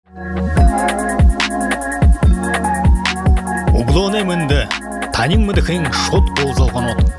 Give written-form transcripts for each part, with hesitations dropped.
Углоне мынды, танин мыдыхын шот болзалған от.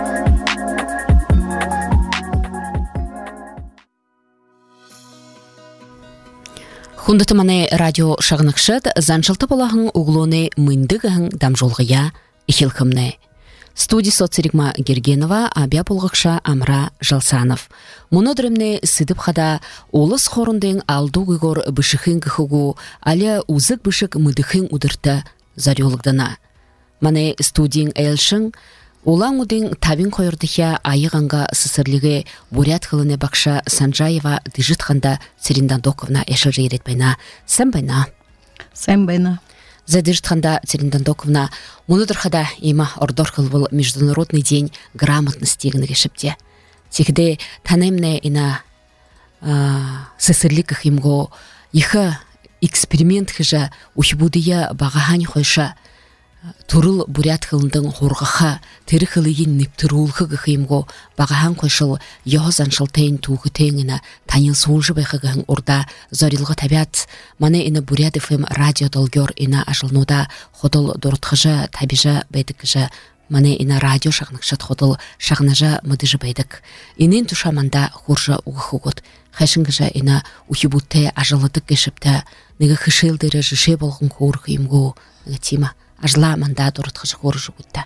Хундатыманы радио шағынықшыд, заншылты болағын углоне мындығын дамжолғыя ихилхымны. Студия соцеригма Гергенова, абя болғықша Амра Жалсанов. Мұнодырымны сыдып қада олыс хорындың алду ғығыр бішіхін ғығығу, аля ұзық бішік мыдыхын ұдырты зарелығдана. Маны студияң әйілшін, олаң ұдың табин қойырдықя айығанға сысырлығы бурят қылыны бақша Санжаева дыжытқанда Церендандоковна әшілжі еретбайна. Сән байна? Сән байна. Задержтханда Церендандоковна, мұнудырхада има ордорхыл был Международный день грамотности гнагешіпте. Тегде танемне ина сысырликах имго иха эксперимент хыжа ухибудыя бағахань хойша турыл бурят хылындың хорғаха тері хылыйын нептірулхы гыхимго бағахан қойшыл яғызаншыл тәйін туғы тәйіна танил солжы байхығын орда зорилғы табиат маны ина бурят FM радио долгер ина ажылнуда ходыл дұрытқыжы табижы бәйдікіжі маны ина радио шағнықшыт ходыл шағнажы мыдыжы бәйдік. Инен тушаманда хоржы уғығығыд. Хайшыңғыжы ина ухибутты ажылыдық кешіпті неге хышылдыры жыше болғын хорғы имго тима. Ажла манда дұрытқыжы хоржы бұдды.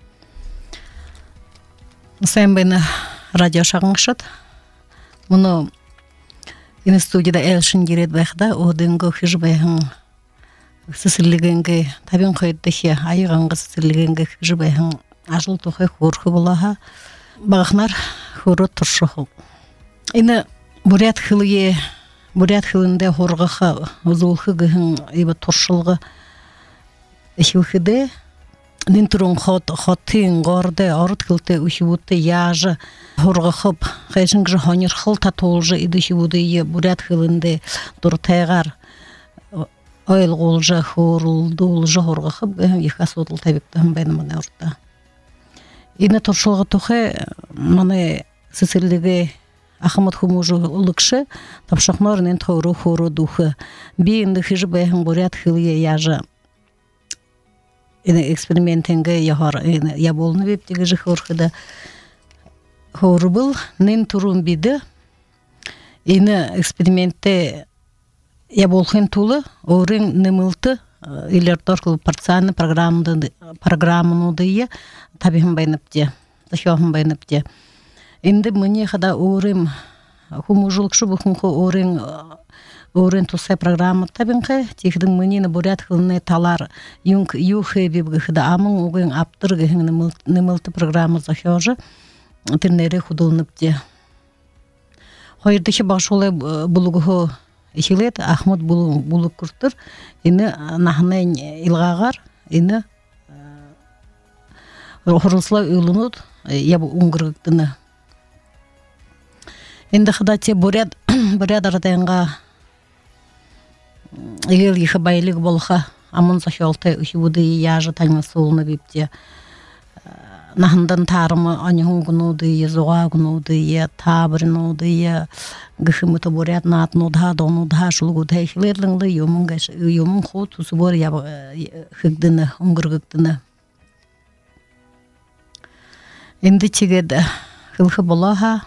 Сән бәйні радио шағынғышыд. Мұны ені студияда әлшін керет бәйқіда, одыңғы хыжы бәйхін сісірлігінгі табин қойддығы айығанғы сісірлігінгі хыжы бәйхін ажыл тұқы хорғы болаға бағықнар хоры тұршығы. Ені бурят хылында хорғыға ұзылғы ғын ебі тұршылғы Эхилхиде нинтрун хотын горде орткылты ухивуты яжы хоргахып хайшынгжы хонер хылта толжы идухивуды е бурят хылынды дуртайгар ойл голжы хорулдулжы хоргахып ихасудыл табиктан бәнмәне орта. Ины туршылғы тухы маны сысылдыгы Ахмад хумужу улыкшы тапшақнор нин хору хору духы би инды хижы бәйхін бурят хылые яжы экспериментинге я болны вептеге же хорхыда хору был нин турун биді ины экспериментте я болхын тулы орын немылты илерторкыл партсаны программануды табихын байныпте тахёхын байныпте инде мне хада орым хумужулкшы бухынхы орын тусай программа табинқы тихдың mëнені бурят хылны талар юхы бибгыхыда амын угын аптыргыхын немылты программа захёжы тірнері худылныпте. Хойырдыхи башолай булугуху ихилет Ахмад булуг күрттір ины нахнайн илғағар ины хорылсыла үйлінуд ябы уңгыргыктыны. Инде хыда те бурят арадайынға егел ехі байлық болға амын захиолтай ухивуды яжы таңы солыны бепте нахындан тарымы анихун гунуды зуға гунуды табырынуды гыхымыты бурят натнуда донуда шулгуда ихилерліңді юмын ход усубор хыгдыны уңгыргыктыны. Енді тегеді хылхы болаға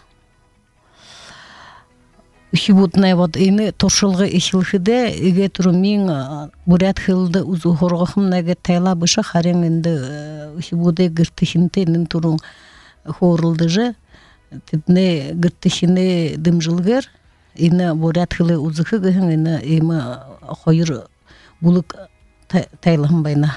Ухибутная вот ины торшылғы ихилхиде иге туру мин бурят хылды узу хоргахым неге тайла быша харен инде ухибуде гыртыхинте нин турун хорылды же тидне гыртыхине дымжылгер ины бурят хылы узыхы гыхын ины имы хойыр булык тайлахым байна.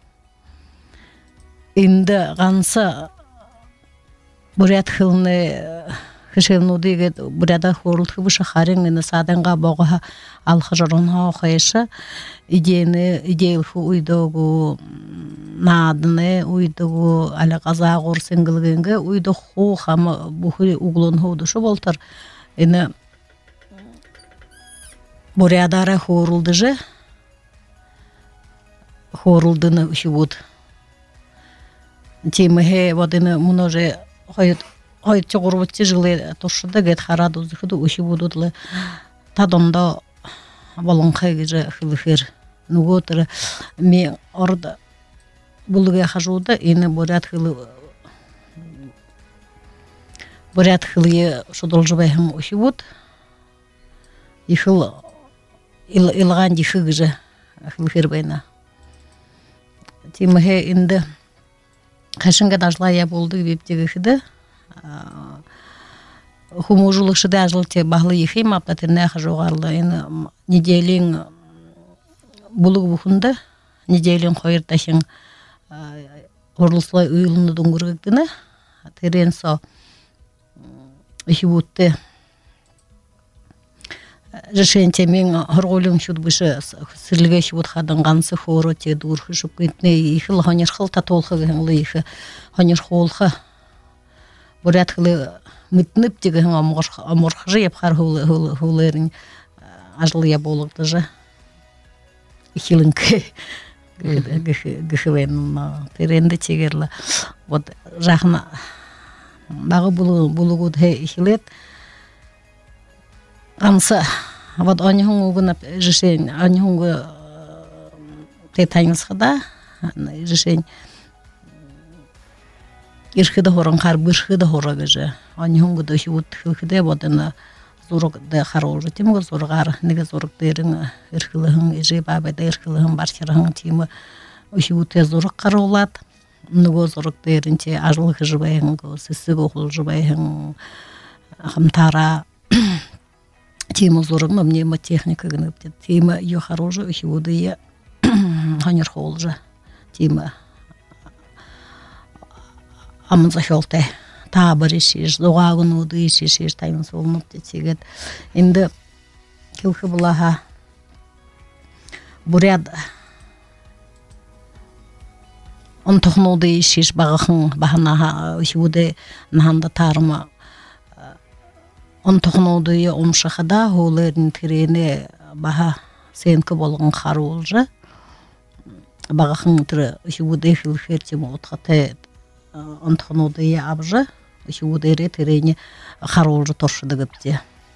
Инде ганса бурят хылны Хышылнудыге буряда хорултхы быша харен ины саданға боға алхажарынға оқайшы идейлхы уйдогу надыны уйдогу алі қаза ғорсенгілгенге уйды ху хамы бұхы углын худышы болтыр ины бурядары хорулды же хорулдыны үші теміге водыны мұны же Хойт чогурбутчы жылы тошуда гет харады узыхыды уши будудлы тадонда балонхай же хылыхыр нуготыр ми орда булуга хажуда ины бурят хылы шодолжбайхым ушибут ихыл илган дихыг же хылыхыр байна тимхе инде хашынга дажлая болду биптеги хыды хумужулыкшы дажылте бахлы ихим аптатырна хажугарлы ины неделин булуг бухунда неделин хойырташын орлуслай уйлуну дуңгургыктыны теренсо ишибутте решенте мен хорголун шудбышы сырлыга шибут хадангансы хоро те дурхы шупкытны ихыл ханерхыл татолхы гынлы ихы ханерхолхы бурятхылы мытнып деген аморхжы япхар хулерин ажлы я болгды же ихилинке гыхвен теренде чегерлы вот жахна багы булугуд хе ихилет анса вот аньхунгуна решень аньхунгу тетайнсхада решень ирхида хорон хар бирхида хорагыжы аньхунгу да шут хилхиде бодына зург да харожу тимго зургар неге зург дерин ирхилыгын иже бабада ирхилыгын барчырын тимы ушуте зург каролат nugo zoruk derince ajlı hıjbayın go sesigo hulжbayын хамтара тема зоругна мнемотехника гынып тема ё хорошо ушудыя ханер холжа тема амзахолте табарышиш зогагыну дышиш тайын солнуп тегет инде килхы булаха буряд он тохноды ишиш багын бахана ушуде нанда тарма он тохноды омшахада холерин тирене баха сенке болгон харулжа багын тире ушуде хилхертим отхате он тохноды абжа ушуде ретерене харулжа торшыдыгыпте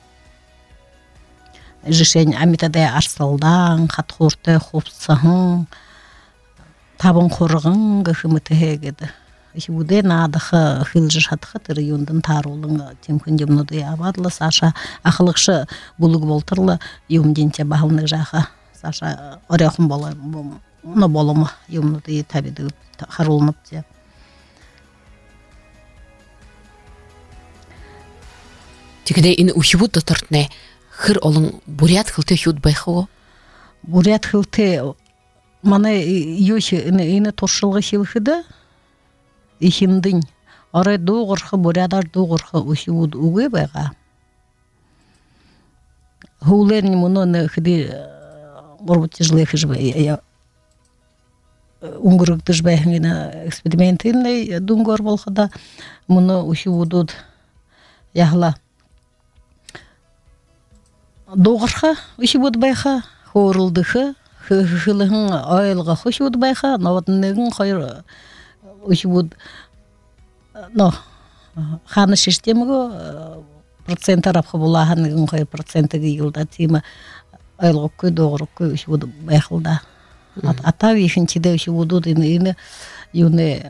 жишень амитаде арсалдан хатхурте хопсахын табын қорғын гыхымыты хегеді. Ушуде надыхы хилжы шатхы юндын тарулың темкін демнуды абадлы Саша ақылықшы бұлық болтырлы юмденте бағылны жақы Саша оряхын болымы юмнуды табиды харулынып де. Тегіде ин ушибуд дотыртне хыр олың бурят хылты хют байхо? Бурят хылты мана юши ины торшылғы хилхыды ихиндин орай дуғырхы бурядар дуғырхы ушуд угы байга хулерни муно хди горбут тяжелых жбай унгурык тыжбай гына экспериментинный дунгор болхада муно ушудуд яхла дуғырхы ушуд байха хорылдыхы хылыгын айлга хошуд байха наватнегин хайр ушуд но ханы системаго процент арапха булаганын хай процентиги йылда тима айлга көй догрукку ушуд байхылда ата вихинчиде ушудуд ины юне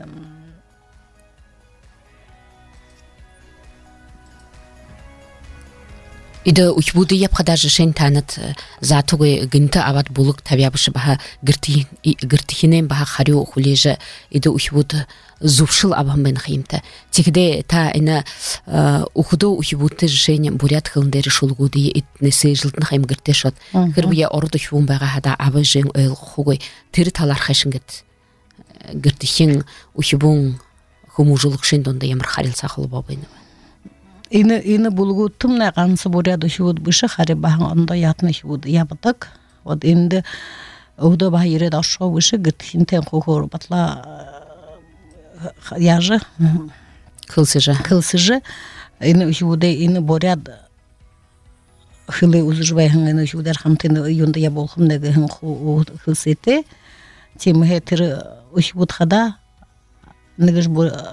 Иде ушбуды япхада жишен танат затугы гынты ават булык табябышы баха гыртихинен баха харю хулежа иде ушбуд зувшыл абамбен химта. Тигде та ина ухудо ушбудты жишен бурят хылындары шулгуды итнесе жылтын хайм гыртешот. Гырбия орды швун бага хада абы жен ойл хугой тыры талар хашынгыт. Гыртихин ушбун хумужулык шендонда ямыр харил сахылы бабайны. Ины булгу тымна гансы буряд ушуд бышы хари бахан онда ятны шуд ябытык. Вот инде угда бахире дашо бышы гыртхинтен хухор батла яжы кылсыжы. Ины ушуде ины буряд хылы узужбайхын ины ушудар хамтыны юнда яболхым неге хын хылсыты. Тимхе тыры ушуд хада негеш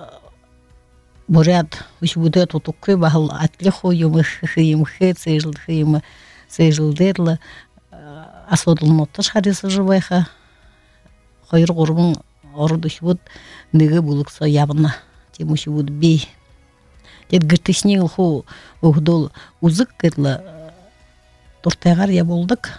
буряд ушбуде тутуккы бахал атлихо юмы хыйым хыцежл хыйым сежлдерла асодылнотташ харисы жыбайха хайыр горбун ордушбут неге булукса ябына темушбут бей дед гыртышнил ху ухдол узык кетла туртагар я болдук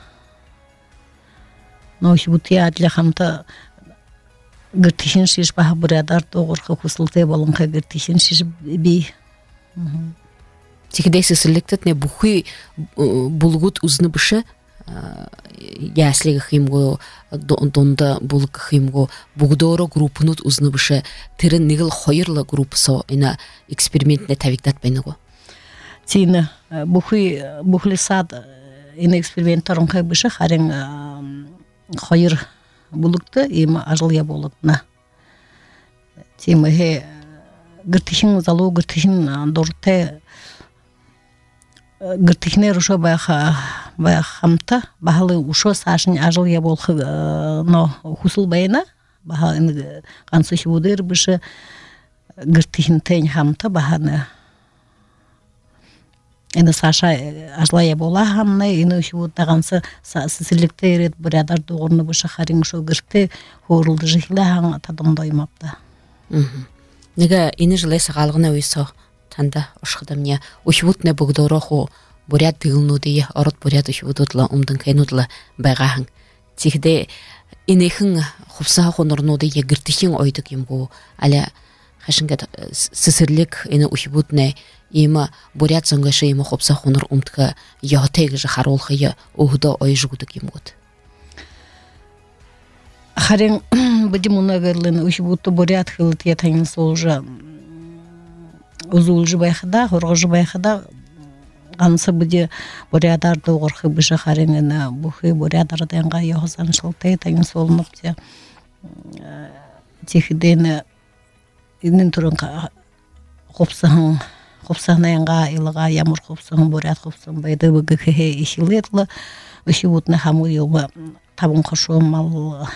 но шбут я для хамта гыртышын шиш баха бурадар тогорха хусулте болон ха гыртышын шиш бей Тикдейсі сіліктет не бұхи бұлғыт ұзны бұшы яслигі химго донда бұлғы химго бұғдоры группынут ұзны бұшы тірін негіл қойырлы группысо ина экспериментіне тәвіктат бәйні го. Тині бұхли сад ина эксперименттарын қай бұшы қарен қойыр бұлықты ема ажылия болытына. Тині гыртышын залу гыртышын дорте гыртышне рушо байхамта бахалы ушо сашын ажыл я болхы но хусул байна баха кансыш будер бышы гыртышын тень хамта баханы эне саша ажла я бола хамны эне шу тагансы силикте ерет бурадар догорны бышы харин шо гырты хорулды жихла хан тадымдаймапта. Нега ини жылай сагалгына уйсо танда ошхадамня ушвутне бугдороху бурят дылнуди орот бурят ушвутла умдан кайнудла байгахан тихде инехин хупса хонорнуди ягыртихин ойдык юмгу аля хашингат сисирлик ини ушвутне има бурят сонгаши има хупса хонор умтка ятег же харолхая угда ойжгудык юмгут харин бдимуна верлен ушвуту бурят хылт ятайын солжа узулжы байхада, хоргожы байхада гансы бұде бурядар доғырқы бұшы қаренені бұхы бурядарданға яғызан шылтай тайын солынып те текідені инін түрін қопсағынайынға илыға ямыр қопсағын буряд қопсағын байды бұғы көхе ешілі етлі үші бұтыны хамы елбі табын қышу мал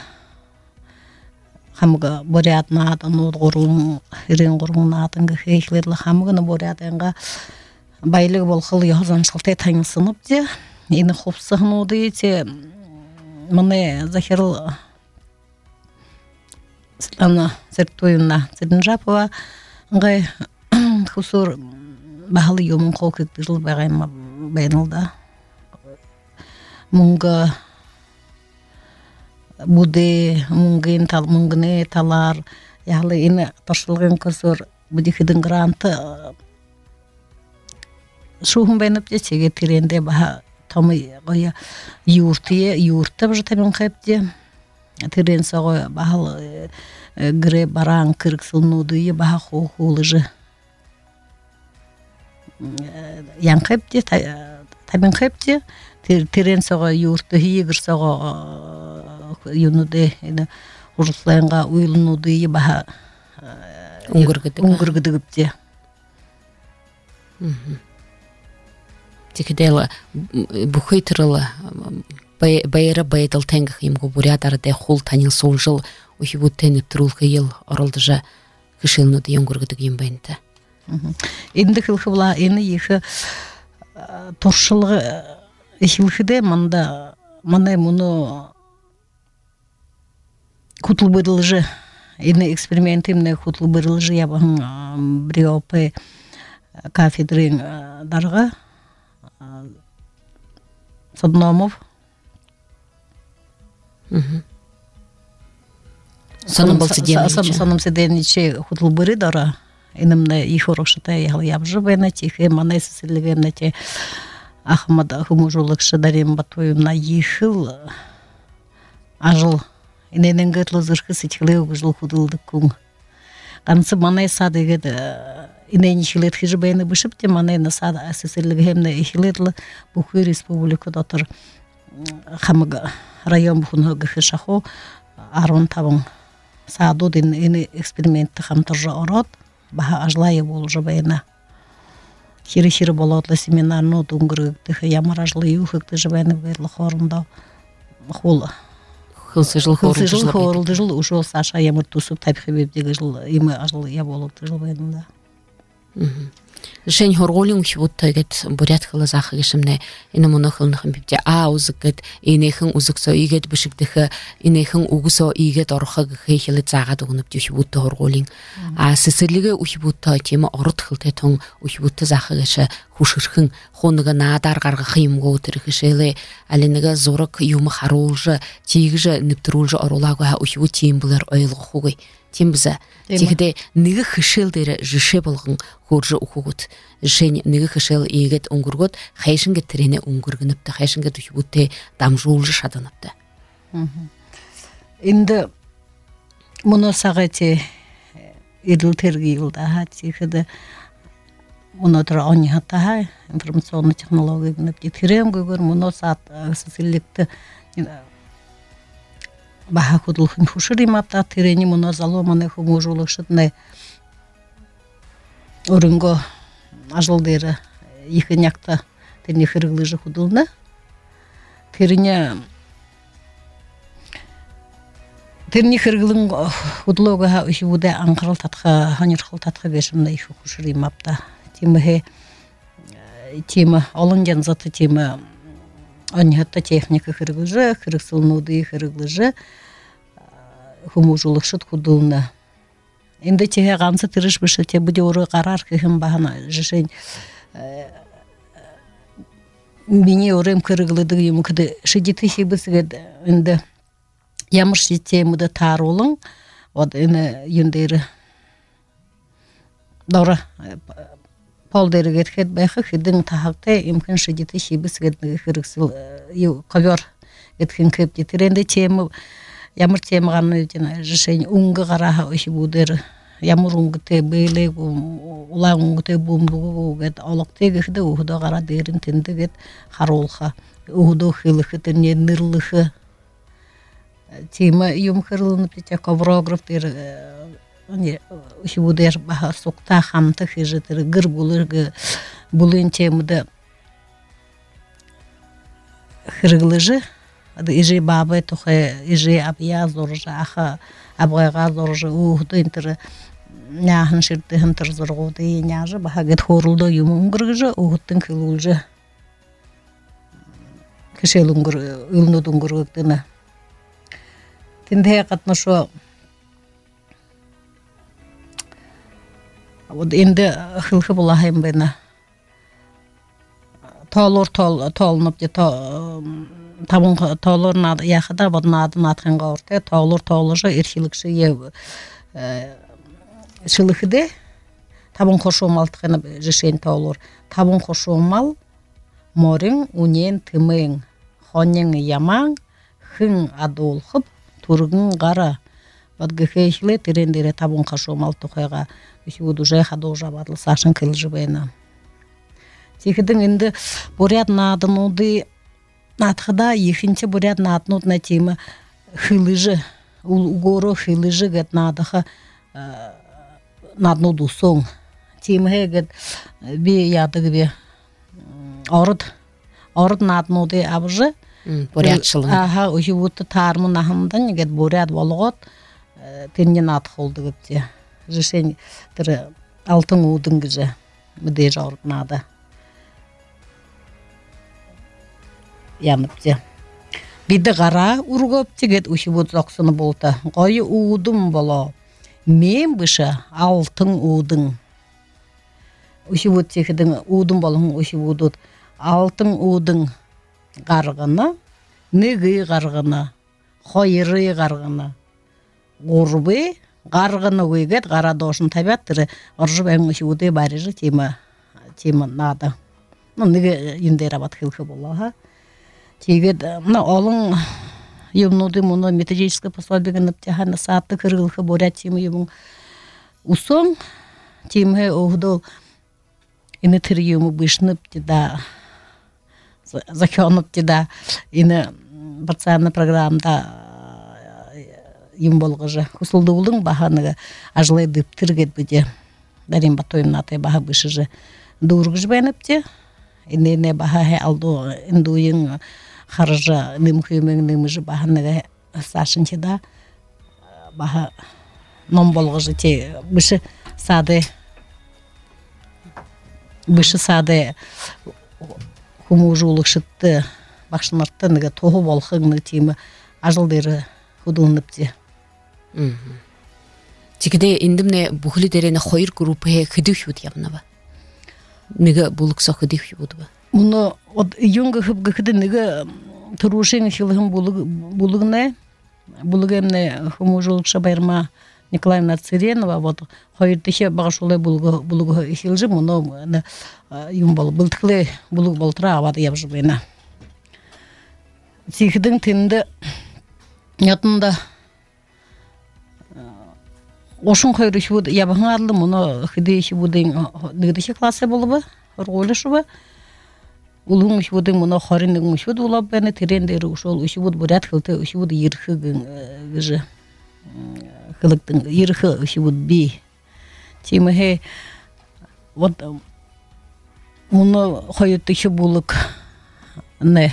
хамга бурят наатын урун ирен гурун наатын гехейлерле хамгыны бурятынга байлык болхыл яхзан шылтай таңсынып де эни хопсыгынуды те мыне Захирл Светлана Сертуевна Цединжапова гай хусур бахалы юмун колкектил багайма байнылда мунга буде мунгин тал мунгне талар яхлы эне ташылган косор будихидин гранты шухун бенеп чеге тиренде баха тамы гоя юртып жатамын кепте тирен сого бахал гре баран кырксылнуды баха хохулыжы ян кепте табын кепте тирен сого юрты хигер сого юнуде эне урсланга уйлнуды баха унгургыдыгыпте тикдела бухыйтырыла байра байдал тенгих имго бурядарде хул танил солжыл ухибуттен турулхы ел оралдыжа кышылнуды унгургыдык имбенте инде хылхыбла эне ихе торшылгы ихилхиде мында мына муну кутулбырылжы эне экспериментимне кутулбырылжы ябын бриопе кафедрин дарга Садномов санам седениче кутулбыры дара энемне их орошта ябжы бена тихе мана силгенне те Ахмад хумужулык шадарем батуюна ихыл ажыл иненен гытлы зыркы сичиле угжыл худылдык кун кансы мана садыгы инен ишилет хижбайны бышып те мана сада асселиге хемне ишилетлы бухы республика датыр хамга район бухуна гыхшахо арон табын саду дин эни экспериментти хамтыржа орот баха ажлайы болжы байна хири болотлы семинарны дунгрыгты ямар ажлы юхыкты жбайны берлы хорунда хул хылсыжыл хорулды жыл ушол Саша ямар тусуп табихи бебдеги жыл имы ажлы я болуп жыл байнында Жень хорголин ухибуттайгет бурят хыла захы гешимне ина монохылныхын бипте узыкет инехэн узыксо игет бишигдэх инехэн угусо игет орхаг хейхиле цагаад өгнөп ухибутта хорголин сэсэрлигэ ухибутта тема орот хылтэй тон ухибутта захы геше хушгэрхэн хунага наадар гаргах юмгоо тэрхэшэле алинага зураг юм харуулж тигж нэвтрүүлж оруулаагүй ухибут тийм булар ойлгохугүй тим биза тэгдэ нэг хэшэл дээр жишээ болгон хөрж өгөхөт жишээ нэг хэшэл ийгэд өнгөргөд хайшингэ тэрэнэ өнгөргөнөптэй хайшингэ ухибутэ дамжуулж шаданаптай энд моносагати идэлтерги юлда хатихэд монотор они хата информационный технологии гэнэп тэрэмгүйгээр моносат сэсэллэгт баха худлахын хушримата тэрэни монозаломаны хumuужуулагшдны өрөнгө ажил дээр ихэнякта тэрний хэрэглэж худулна тэрний хэрэглэн худлоога ишүүдэд анхаарал татха ханирхал татха гэшмнэ их хушримата тимхэ тим олон жанзат тим аньята техника хэрэглэж хэрэгсэлнүүдийг хэрэглэж хumuужуулагшд худулна энд тэгээ ганц тэрш биш тэ бүдэ өөрөө гараар хэм бахна жишээ миний өөрөм хэрэглэдэг юм гэд шидити хибсгэд энд ямар системд тааруулан од энэ юндэр дора пол дээргээд хэд байх хэдэн тахагтай имхэн шидити хибсгэд хэрэгсэл юу ковер гэдхэн кэп тэрэндэ тем ямар тем ганы жишээ өнгө гараа ишбүүдэр ямар өнгөтэй бэлэг улаан өнгөтэй бөмбөгөөд олготэй гэхэд өхдөө гараа дээр нь тэндэгэд харуулха өхдөө хэлэхэд нэрлэх тем юм хэрлэн битэ коврограф дээр ани ишбүүдэр баха сукта хамта хэжэтэр гэр булырг булын темд хэрэглэж иже бабы тохе иже абья зоржа аха абгайга зоржа өхдөө энтер няхан ширдэн төр зоргууды няжа баха гэд хорлдо юм өнгөргөж өхдөн хэлүүлж кэшэл өлнөд өнгөргөдөнө тэндээ гатнашо вот энде хылхы булахым бена тоолнуп табун тоолор над яхада бод надхан горте тоолор эрхилгши шылыхыде табун хошомалтхына жишен тоолор табун хошомал морин унен тымын хонен яман хын адулхып тургын гара бод гэхейле терендере табун хошомал тохайга ишуд уже хадожа бадл сашын кылжыбена тихэдэн энд бурят наднуды натхада ихинче бурят наднуд на тема хылыжы угоро хылыжы гэт надаха наднуду сон тимхэ гэт би ядыгбе орд наднуды абжы бурятчылын аха ушубут таармын ахымдан гэт бурят болгот тенне надхолду гэт жишень тэр алтын удын гэжэ мэдээж орд нада яныпты биде гара ургоп тигет ушубут зоксуну болта гой уудум боло мен быша алтын удын ушубут тигедин удум болон ушубут алтын удын гаргына неги гаргына хойры гаргына урбы гаргына уйгет гара дошун табяттыр оржубен ушубуты барыжы тема нада неге индерабат хылхы болла тигет олон юмнуды муну методическое пособие гэнэптяхана саатты кыргылхы борят тема юм усон тимхэ охдол ины тыр юму бышнып да захёнып да ины бацана программада юм болгыжы кусулдуулун баханыга ажлай дыптыргет биде дарим батойнаты баха бышыжы дургыж бенепте ине баха алду индуйын харжа нимхүймең нимжы баханыга сашынчыда баха ном болгыжы те бышы сады бышы саде хумужулык шытты башнартты неге тоху болхыгны тиме ажылдыры худулныпты. Тигде индимне бухли дерене хойр группе хидүхүд явнава. Неге булукса хидүхүдба. Муну от юнга хыбгыхды неге турушин хилгым булугне булугемне хумужулыкша байрма Николаевна Циренова вот хойртыхе багышулай булугу хилжи муну юм бол былтыклы булуг болтра ават ябжыбына. Тихдин тинде ятында ошун хойрыш буд ябаңарлы муну хидеши будын дыдышы классы болбу орголышыбы улуң будын муну хоринның мушуд улап бени трендери ушол ушубуд бурят хылты ушубуд йырхыгын гыжы кылыктың йырхы ушубуд би тимехе вот муну хойртышы булук не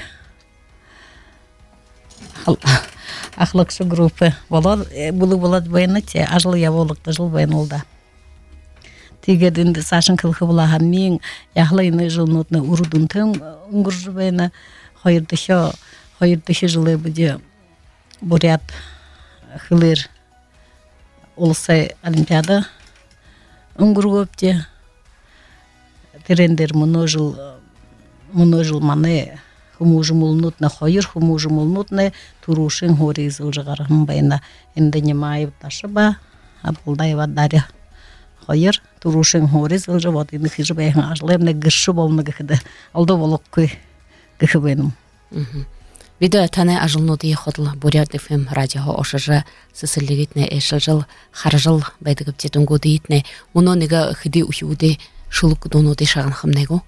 Ахлакшы группы булат байны те ажыл яволыкты жыл байнылда. Тегединди сашын кылхы булаган мен яхлайны жылнотны урудун тың уңгуржы байны хойырдышы жылы буде бурят хылыр олсай олимпиада уңгур көпте трендер мұны жыл маны хумужумулнутна хойыр хумужумулнутна турушин хоризыл жыгарым байна энде немаев ташыба абулдаева дарья хойыр турушин хоризыл жывот инде хижи байын ажлемне гыршы болны гыхды алды болук күй гыхыбыным. Видео тане ажылнуды ходла Бурят ФМ радио ошыжы сысыллигитне эшыл харжыл байдыгып тетунгу дейтне муно нега хиди ухиуде шулук донуды шаган хымнего.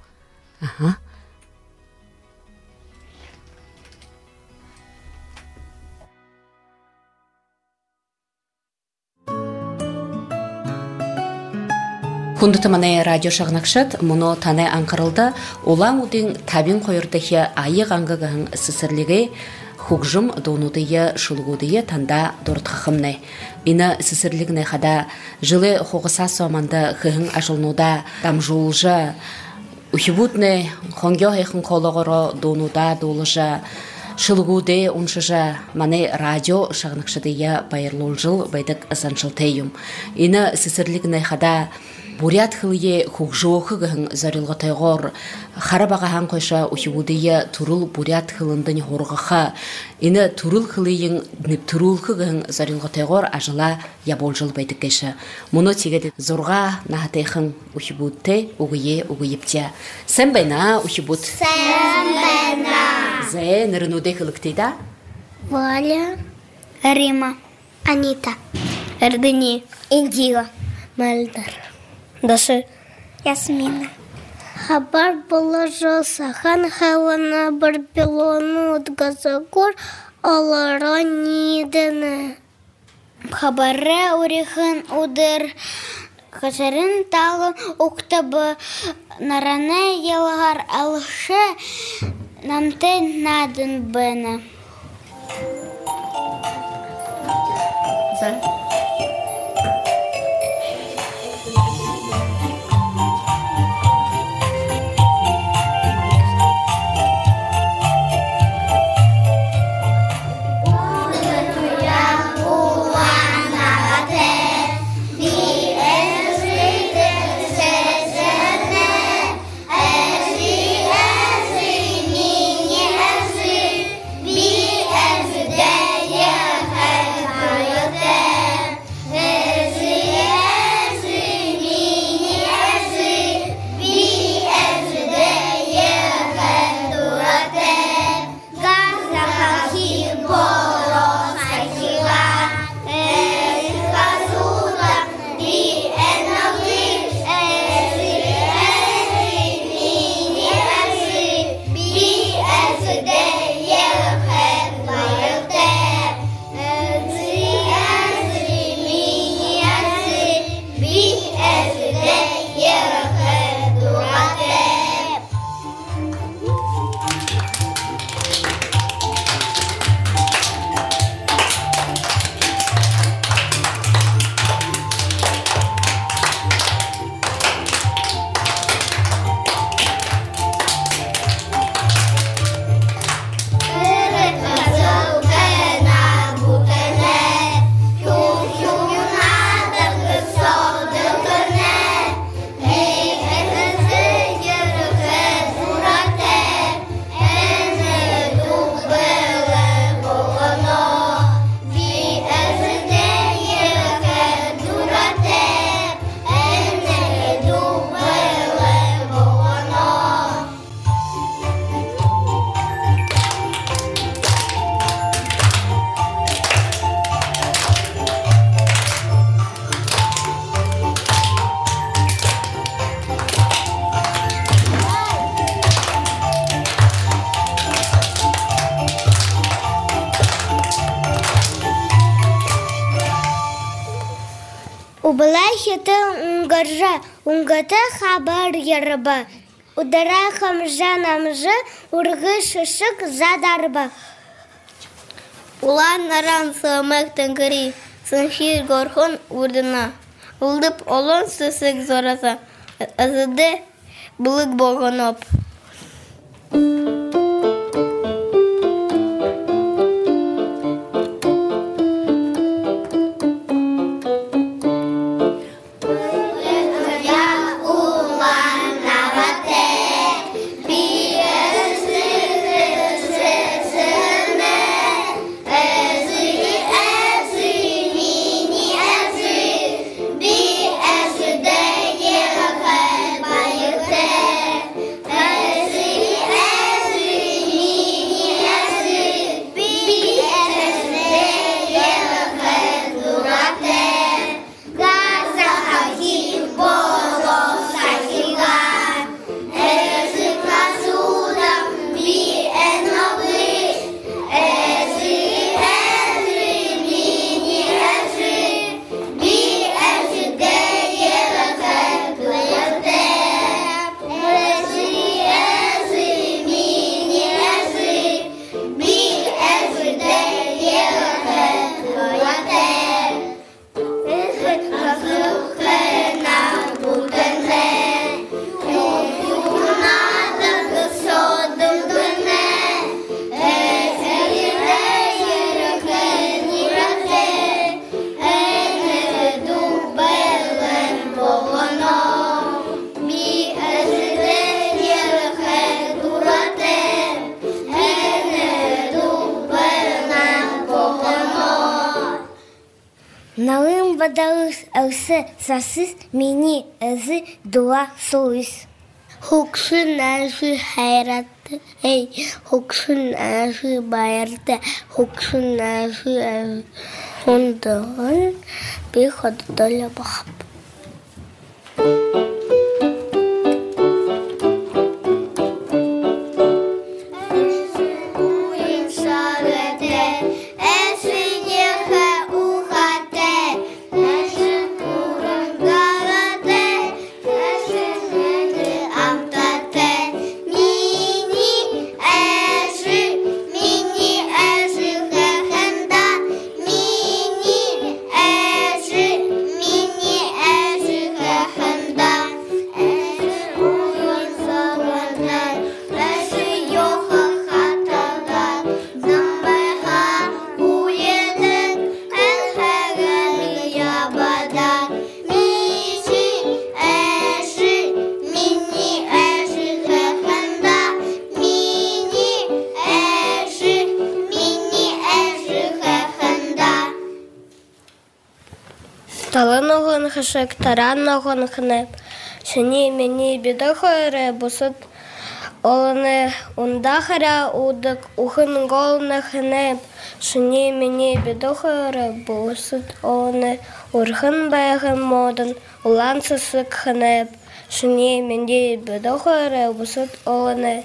Хундутамане радио шагнакшат муно тане анкарылда улаң удин табин койырдахи айы аңгаган сысырлиге хугжым донудые шулгудые танда дортхахымне. Ина сысырлигне хада жылы хугыса соманда хыхын ажылнуда дамжулжа ухибутне хонгё хэхын кологоро донуда долыжа шылгуде уншыжа мане радио шагнакшадыя байырлулжыл байдык санчылтейюм. Ина сысырлигне хада Бурят хылые хugжоохыгын зарылгатайгор харабагахан койша ухибудыя турул бурят хылындын хоргаха ины турул хылыйын турулхыгын зарылгатайгор ажыла яболжыл байдыккеша муну тигеди зорга нахатайхын ухибудте угыйыптя сен байна ухибуд сен байна зе нырынуде хылыктыйда Валя Рима Анита Эрдени Индиго Мальдар Даша Ясмина. Хабар положился хан Хелена Барбилону от Газагор Аларанидене. Хабаре урихан удер Катерин талон уктабы наране ялгар алше намте наден бене. Be Убылайхеті ұңғыржа, ұңғыты хабар ерібі. Удара хамжа намжы, урғы шышық задарбы. Улан наран сымық тыңгыры, сыншир горхон урдына. Улдып олон сысық зораса, азыды бұлық болғаноп. Налым бадалыс әусы сасыз мені әзі дуа соғыз. Хукшын әжі хайратты, хукшын әжі байырды, хукшын әжі ондығын бей қадыдалы бақып. Таланоғын қышық, тараноғын қынып, шыне мені беді қойыры бұсыт олыны ұнда қара ұдық ұхын ғолыны қынып, шыне мені беді қойыры бұсыт олыны ұрғын байғын модын ұлан сысық қынып, шыне мені беді қойыры бұсыт олыны.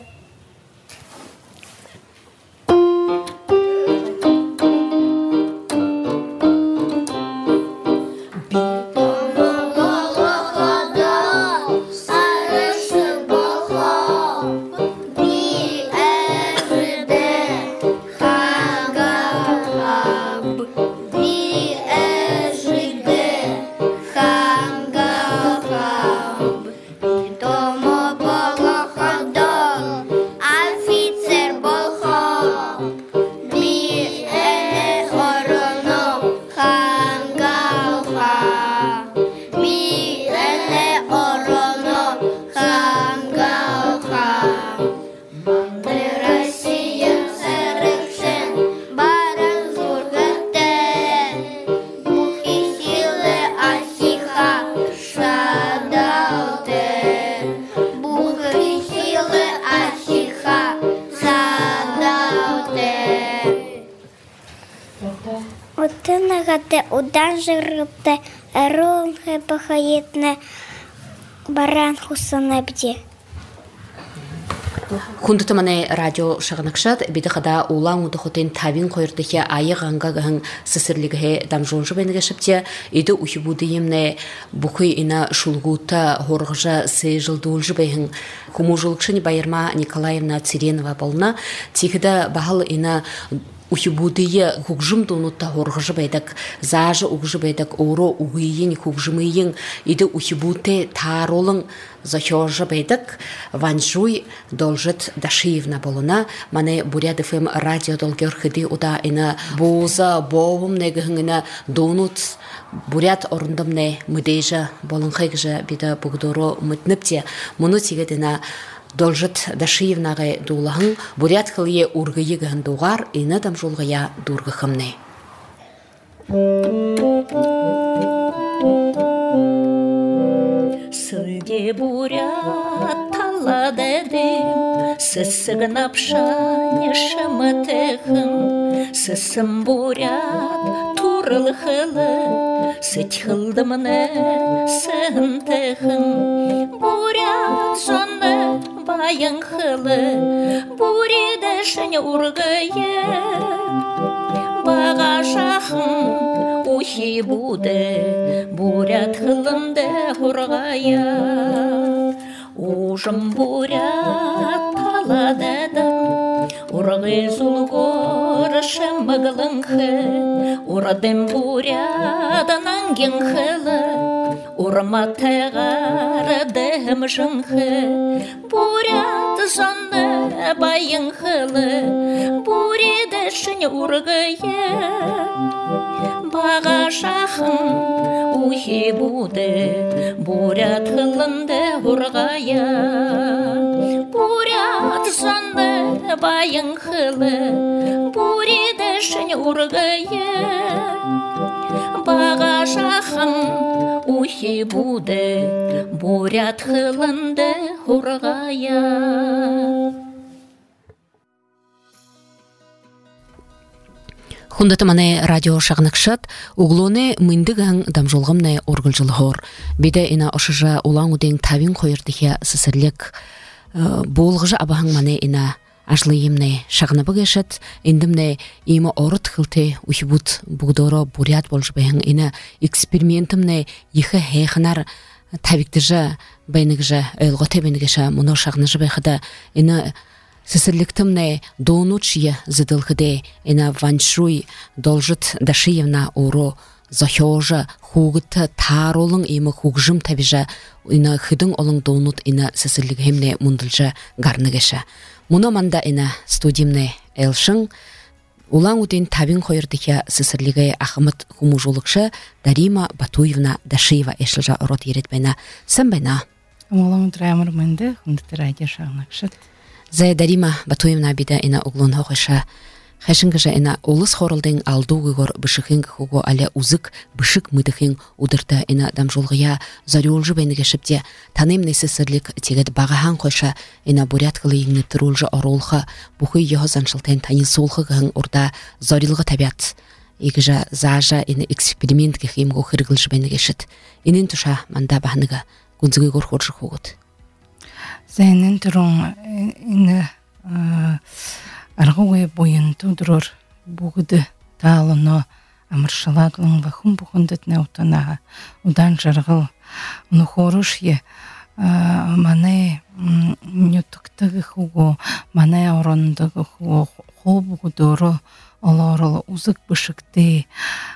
Отынағаты удан жырыпты, әруынғы бұқайетіні баран хусына бде. Хундыты мане радио шағынақшат, беді қада улан ұды құтын табин қойырдығы айы ғанғағығын сысырлігі дамжуыншы бәйнігі шыпте, еді ұхи бұды емне бұқы ина шулғута хорғыжа сый жылды ұлжы бәйін куму жылықшыны Байырма Николаевна Циренова болна, текіді бағыл ина ухибудые хugжым тонутта хоргыжы байдак зажы угжы байдак оро угыйын хugжымыйын иде ухибуте таролың захёжы байдак ванжуй должит Дашиевна болуна мане Бурят ФМ радио долгер хыды уда ина боза боум негыгына донут Бурят орындымне мыдейжа болын хайгжа бида бугдоро мытныпте муну тигедина Должит Дашиевнаға дулағын Бурят қылые ургые ғын дуғар, ені дамжолғая дурғы қымне. Сылде Бурят тала дедім, сысығын апшане шымытығын, сысым Бурят турыл қылы, сыт қылдымыны сынтығын, Бурят соны Баян хылы, буредешін ургые, Баға шахын ухи буды, Бурят хылынды ургая. Ужым Бурят тала дедім, ургы зулгор шымығылыңхы, Урадым Бурядан анген хылы, Урматығар дым жыңхы, Бурят зонны байын хылы, Буредешін ургые, Баға шахын ухи буды, Бурят хылынды ургая. Бурят зонны байын хылы, Буредешін ургые, Баға шахын ухи буды, Бурят хылынды ургая. Хундаты мане радио шағынықшат, углоны мындыған дамжолғымны оргыл жылғыр. Беде ина ошыжа улан уден тавин қойырдығы сысырлік. Болғыжы абағын мане ина ажлы емне шағына бұғешет, ендімне ема орыт қылты ухибут бұғдоро Бурят болжы бәйін ина экспериментімне ехі хейхынар табиктіжі бәйнігіжі өлғоте бәйнігіжі мұны шағыныжы бәйхіда ина Сысырліктімне донучье зыдылхыде ина ваншруй должит Дашиевна уро захёжа хугыты таролың ема хугжым табижа ина хыдың олың донут ина сысырлігімне мұндылжа гарныгеша. Мұны манда ина студимне элшың улан уден табин қойырдыхя сысырлігі Ахмыт хумужулықшы Дарима Батуевна Дашиева эшлжа рот еретбайна. Сын байна? Улан удрамыр мэнді, хүндіті радио шағынақшыт. Зая Дарима Батуевна бида ина углон хоғыша. Хәшінгіжа ина олыс хорылдың алдуғығыр бішіхінг хуго аля узык бішік мыдықын удырта ина дамжолғыя зарюлжы бәйніге шіпте танымны сысырлік тегет бағахан қойша ина Бурят қылы еңіп тұрулжы оролға бұхы его заншылтайын танын солғығын орда зарилғы табиат. Егіжа зажа ина экспериментке химго хырғылжы бәйніге шіт. Инін тұша манда бағыныға күнзігі ғыр хоржы хуғыд. Зәйнін тұрың іні арғуы бойын тұдырыр бұғыды талыны амыршаладылың вахым бұғындытны ұтанаға ұдан жарғыл ұны хорыш е мане нютықтығы хуғы мане ауырындығы хуғы қол бұғыдыры оларылы ұзық бұшықты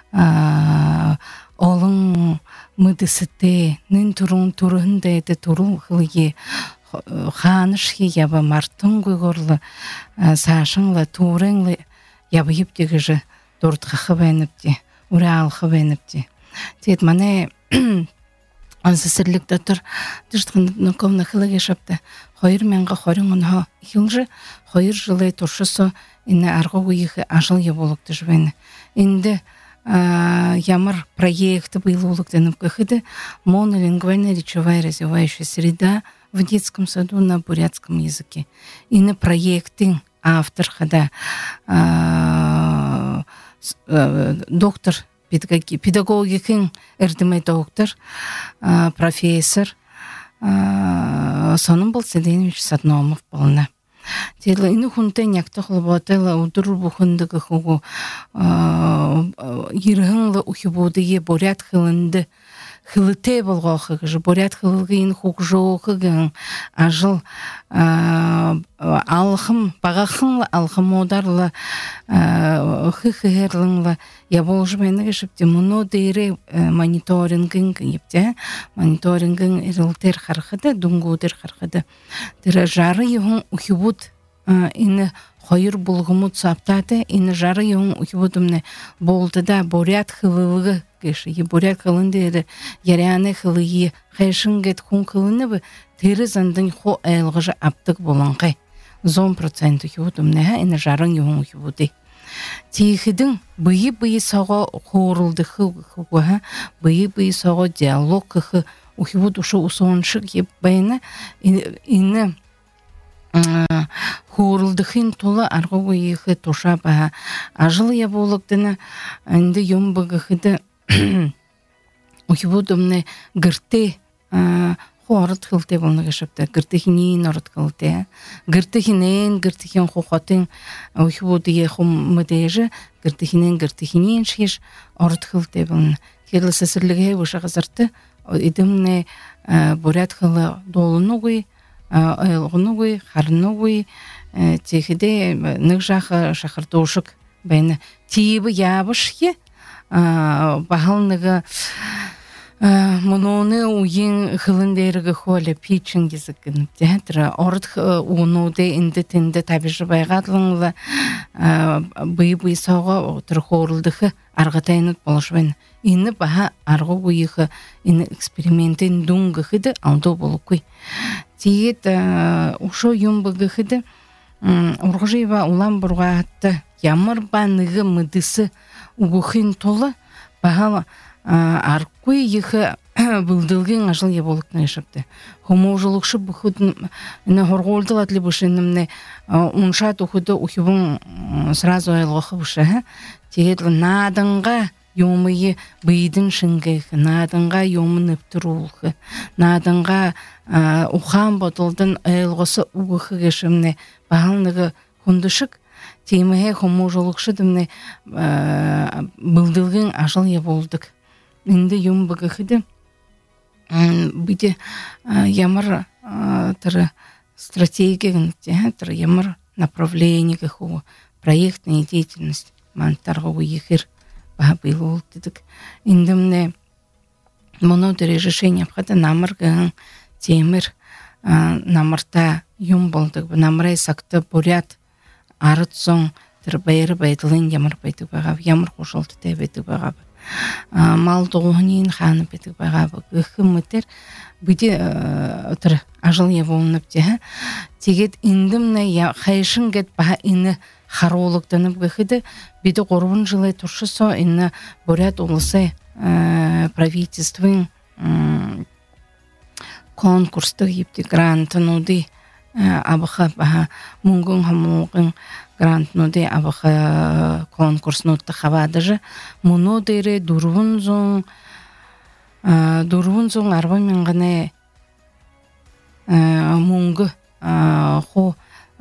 олың мұдысыты нын тұрың тұрығында еді тұрыл ғылығы ханыш яба мартын гойгорлы сашыңлы турыңлы яба ептегіжі дұртқа қыбайныпте, урал қыбайныпте. Тет мане ансысырлікті тұр, дұштықын ковна қылыге шапты. Қойыр менға қорың ұнға елжі, қойыр жылы тұршысы ине арғы ойығы ажыл еболықты жібені. Инді ямар проекты был улыктенып көхіді, монолингвальная речевая развивающая среда в детском саду на бурятском языке. И на проекты автор, когда доктор педагогикин эрдімей доктор, профессор, соның был Селенович Садномов полна. Тела ины хунте някта хлоботела удур бухындыгы хугу ирхынлы ухибудыге бурят хылынды хылыте болғақы же бурят хылыгын хуг жоқыгын ажыл алхым бағақынлы алхым одарлы хыхырлыңлы я болжбайны шипте мұны дейре мониторингын епте мониторингын ирылтер хархыды дунгудер хархыды тірі жары еғын ухибуд ины хайыр булгымут саптады ины жары еғын ухибудымны болды да бурят хылылығы кеші бурят хылынды яряны хылығы хайшынгет хун хылыны тері зандын хо айлғыжы аптық боланғай 10% ухибудымны ины жарын еғын ухибуды Тихидин быйы саға хорылды хыға, быйы саға диалог кыхы ухибуд ушы усоншык еп байына ины хорылдыхын толы арғы ойығы тоша баға ажылы я болықтыны инді юмбығыхыды ухибудымны гырты хорыт хылты болны гышыпты гыртыхинин орыт хылты гыртыхин хохатын ухибудыге хум мыдежы гыртыхинин шеш орыт хылты болны келі сәсірліге өші ғызырты идімне бурят хылы долыны ғой айлғыны ғой, қарыны ғой, текіде нық жақы шақыртушық бәйіні тейбі ябышке бағалыныға мұны уйын хылындерігі қолы пейчін кезікін дәтірі орыт ұғынуды інді-тінді табишы байғадылыңылы бұй сауға отыры қорылдығы арғатайынып болышбайны. Ины баға арғы ұйығы, ины экспериментін дүнгіхіді алды болу көй. Тегет ұшо юмбығыхіді ұрғыжыйба ұлан бұрға атты ямыр банығы мүдісі ұғықын толы бағалы арқой ехі бұлдылғын ажыл еболықны ешіпті. Хомоужылықшы бұхыдын ғорғолдыл атлы бұшынымны ұншат ұхыды ұхыбын сразу айлғықы бұшы. Тегетлі надыңға йомыйы бейдің шыңғайқы, надыңға йомын өптірулқы, надыңға ұқан бұтылдың айлғысы ұғықы кешімні бағалынығы құндышық. Теміге хомоужылықшы дымны бұлдылғын ажыл еболдық. Инде юм бігіхіді біде ямыр тұры стратегия тұры ямыр направление кіху проектная деятельность мантарға ехір бағабыл ол дедік. Инде мне мұны дүре решение апқады намырғын темір намырта юм болдық. Намырай сақты бурят арыт соң тұры байыры байдылын ямыр байтық бағабы, ямыр қошылды да байтық бағабы. Мал doğunun xanı betik bağa gıhımıtır bide otur ajıl yevonуп те тегет индимне я хайшын гет bağa ини харолуктанып гыхыды биде горбун жылы туршысо ини бурят улысы правительствын конкурстык ипти грантынуды абыха bağa мунгун хамугын грантнуды абыха конкурснутты хавадыжы мұны дейре дурвун зоң арба мен ғаны мұңғы хо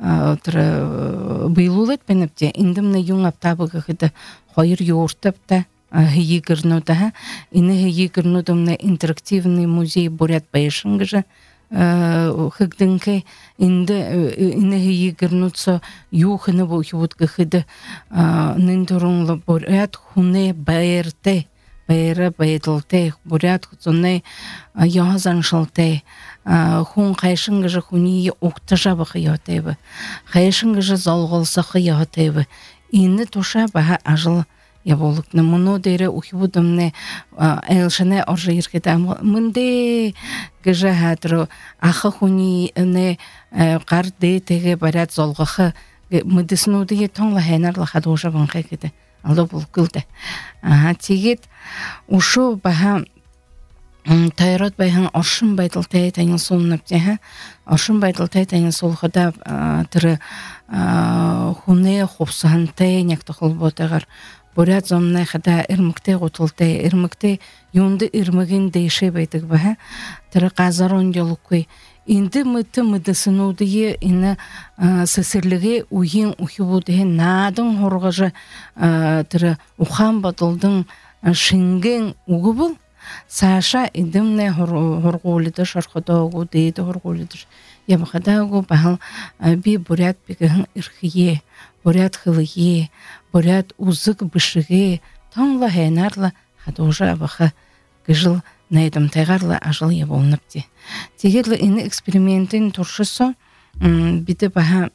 бұйлулет беніпте индімні юң аптабы ғыды қойыр еортапта хейі гірнуды ині хейі гірнудымны интерактивный музей бурят байшыңғыжы хыгдынке инде егернутса юхны бу хут гыхыды нындурунлы бурят хуне байрте байра байдылте бурят хутсуне язаншылте хун кайшынгыжы хуни уктажа бахыятебы кайшынгыжы залгылса хыятебы инне туша баха ажыл я болықны мұны дейре ухибудымны әлшіне оржы еркетам мынде гыжы хатыру ақы хуни не қарды теге барят золғықы мүдісінуді тоңла хайнарлы хады ұжа бұнқай кеді алды бұл күлді. Тегет ұшу баха тайрат байхан оршын байтылтай тәңін солынып те оршын байтылтай тәңін солғыда түрі хуне қопсығантай некті қол ботағар бурят зомнай хада ирмыкте готултай ирмыкте юнды ирмыгин дейше байтык баха тыры казар онжолукой инде мыдысынудые ина сесерлиге уйын ухибудые надың хоргажа тыры ухан батылдың шинген угубул Саша идымне хоргулиды шархадагу дейді хоргулиды ябахадагу бахал би бурят бігін ирхие, бурят хылые, бурят узык бішіге таңла хайнарла хадужа абаха гыжыл найдым тайғарла ажыл еболныпти. Тегерлі іні экспериментін туршысо биді баха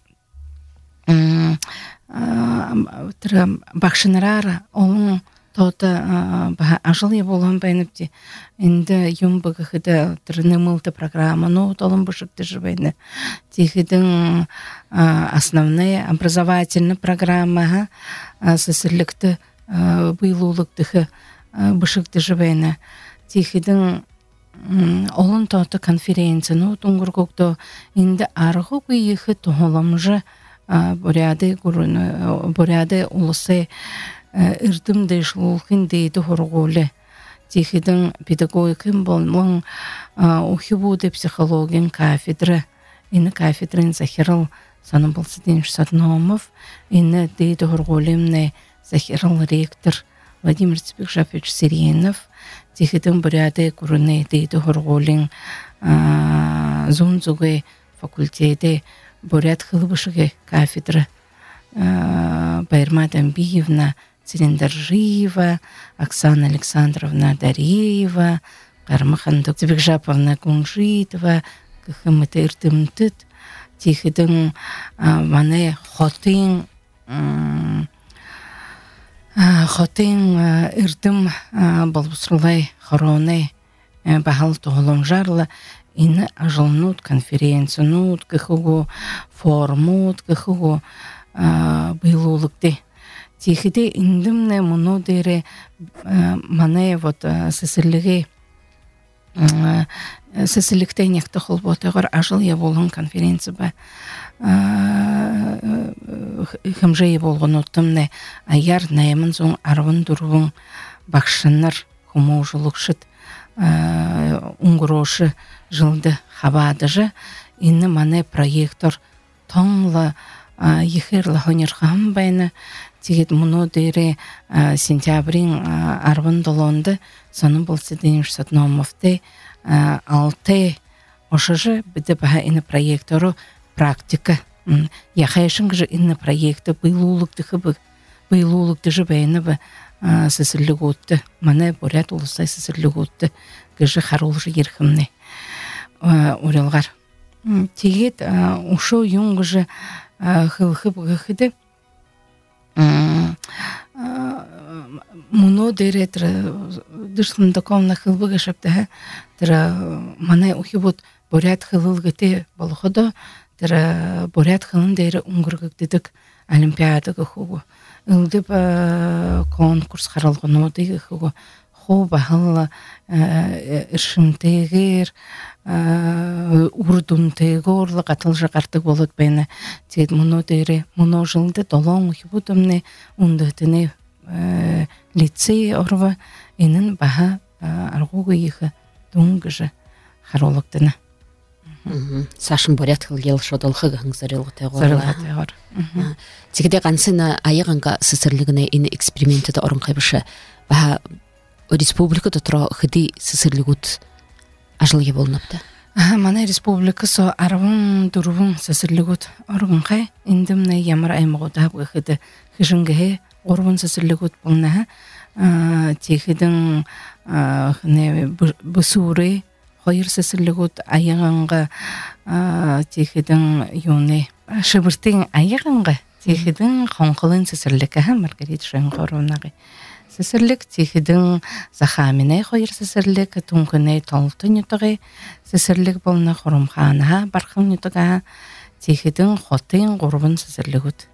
бақшынарара олың тота баха ажыл еболған байныпти. Инді юмбығы хыда нымылды программа, но толым бышыкты жібайны. Тегідің основная образовательная программа сесірлікті бұйлулықтығы бышыкты жібайны. Тегідің олын тоты конференция, но туңгыргокто инді арғы күйіхі тұғыламжы буряды улысы ырдым дэшлулхын дейді хорголы. Тихидің педагогикын болмың ухибуды психологиян кафедра. Ины кафедрын захирал саным болсы денш Сатномов. Ины дейді хорголымны захирал ректор Владимир Цепикшапович Сиренов. Тихидің буряды күріні дейді хорголын зунзуғы факультеті буряд хылбышығы кафедра Байырма Дамбиевна Цилиндаржиева, Оксана Александровна Дареева, Кармахандык Цепикшаповна Кунжитова, кхмты ыртымтыт, тихидың маны хотын ыртым болбусырлай хороны бахал тоғылым жарлы, ины ажылнут конференциянут, кхугу формут, кхугу былулыкты. Тихиде индимне мұны дере мане вот сесілікте некті қол ботығыр ажыл еболғын конференция ба хымжы еболғын оттымне аяр наймын зоң арвын дұрвын бақшыныр хумоужылықшыт ұңғырошы жылды хабадыжы инны мане проектор тоңлы ехерлі хонерхам байны тегет мұны дере сентябрин арвын долонды соны болсы денеш Сатномовты алты ошыжы біді баха ині проектору практика яхайшың жы ині проекты бұйлулықты жы бәйіні бі сесірлік өтті маны бурят улысай сесірлік өтті гыжы харул жы ерхімне урелғар тегет ұшу юңғы жы хыл-хып ғыхыды мұны дере дышлындықомна хылбығы шаптаға маны ухибут бурят хылылгыты болғыды бурят хылын дере ұңғыргыдыдық олимпиада ғыхуғы ылдып конкурс қаралғыны оды ғыхуғы ху бағылы үршімтегер урдунтегорлы қатылжы қартық болыд бәйні тет мұны дере мұны жылды долоң ухибутымны ұндықтыны лицей орва инын баха аргуга ихы дунгыжы харолыктыны. Сашын бурят хыл ел шодолхы гыңзарылғы тегор. Тегеде қансына айығанға сысырлығына ин эксперименті орын қайбышы баха республикада тұра хыды сысырлығыт ажылығы болынапты. Мана республика со арвын дұрвын сысырлығыт орын қай индімні ямар аймағыда хыды хыжынгығы орвын сысырлығыт болына тегедің бұсуры Хойыр сесірлігіт айығанға тегедің юны шыбыртың айығанға тегедің қонқылын сесірлігі Маргарита Шойнқоровнағы. Сесірлік тегедің захаміне хойыр сесірлік түңкіне толты нүтіғі сесірлік болына құрымханаға барқын нүтіға тегедің хотын ғұрвын сесірлігіт.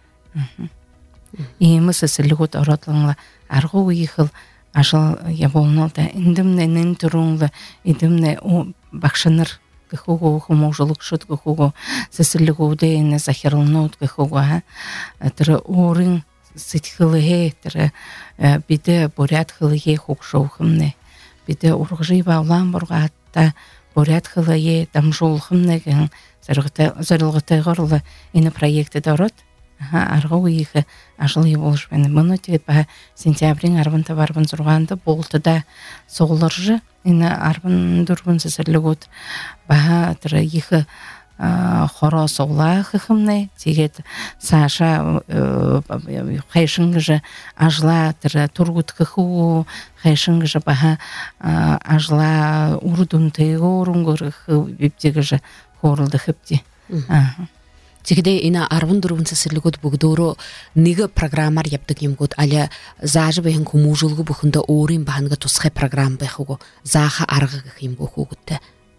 Емі сесірлігіт оротлыңла арғы ұйықыл ажыл яболналда индимне нин турунла идимне о бакшаныр кхуго хуможулук шут кхуго сесирлигуде не захирлнут кхуго тра орин ситхилге тра биде бурят хилге хукшоухмне биде ургжи баулан бургатта бурят хылае дамжулхымнеген зарылгытай горлы ины проекты дорот. Арга уйхы ажылы болышпен. Мұны тегет ба сентябрин арбын табарбын зұрғанды болтыда соғылыржы. Ины арбын дұрбын сесірлігіт ба тұры ехы хоро соғла хыхымны тегет Саша хайшыңгыжы ажла тұры тургут хыху хайшыңгыжы ба ажла урдун тейго орынгыр биптегіжі хорылды хыпти. Тегде ина арвын дұрвын сәсірлігіт бұғдору нигі программар яптық емгіт, әлі зажы бәйін күмужылғы бұхында орын бағанға тұсқай программ бәйхігі, заға арғығы емгі қоғытты.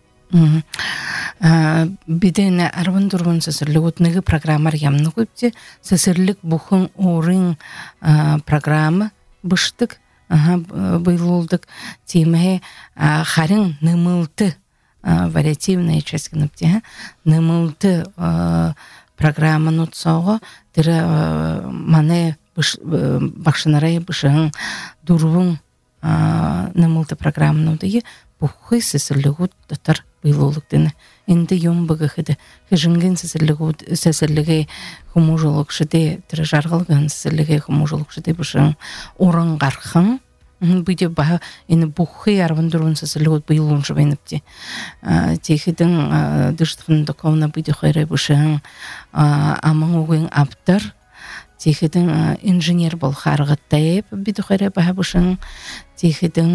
Биден арвын дұрвын сәсірлігіт нигі программар ямны көпте, сәсірлік бұхын орын программы бұштық, бұйлылдық темі харин нымылты вариативная часть кнопки, нымылты программа нутсого, тире мане башнарай башын дурвун нымылты программа нудые бухы сесерлигут татар билулуктыны. Инде юмбага хиде хижинген сесерлиге хумужулук шиде тире жаргалган сесерлиге хумужулук шиде башын орын гархан. Буде ба ин бухы арвын дұрвын сәсілігіт бұйылуын жывайныпте. Тейхідің дұштығын дұқауына буде қойрай бұшың амың оғын аптыр. Тейхідің инженер бол қарғыттайып буде қойрай ба бұшың. Тейхідің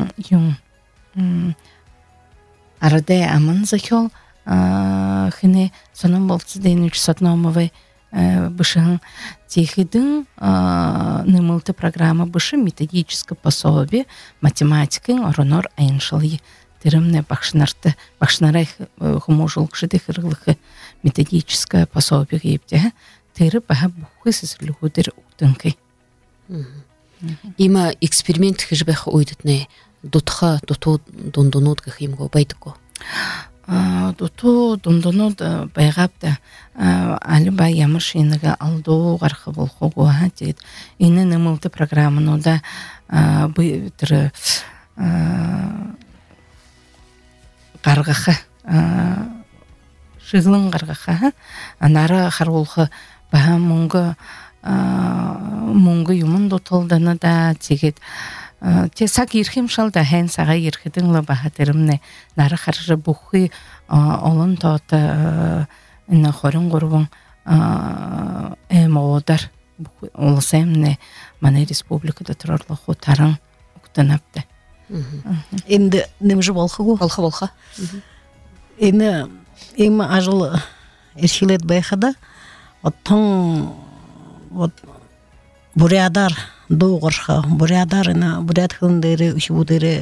арадай амын зақел хіне соның болцы дейін 300 номовай бышын тихидың нымылты программа бышы методическое пособие математикин оронор айншылы тиримне бақшынарай хумужылықшыды хырлықы методическое пособие гейбде тирі баха бұқы сізірлігудер ұқтынкай. Има эксперимент хижбэх ойдытны дутха дуту дундунут гахимго байдыко. Дуту дундунут байгапта алиба ямышиныга алду гархы болхугу тегет. Ины нымылты программануда быйтыры гаргахы шыглын гаргахы анары харулхы баха муңгы юмын дотолданы да тегет. Тесак ирхим шалда хэн сага ирхидинла бахатеримне нары харжы бухы олон тота ина хорын горбун эмодар олсемне мане республикада турарлыху тарың уктанапты. Инде немжи болхугу Болха. Ины им ажыл эрхилет байхада оттон вот бурядар доғырша бурядар ина бурят хындыры үшбудыры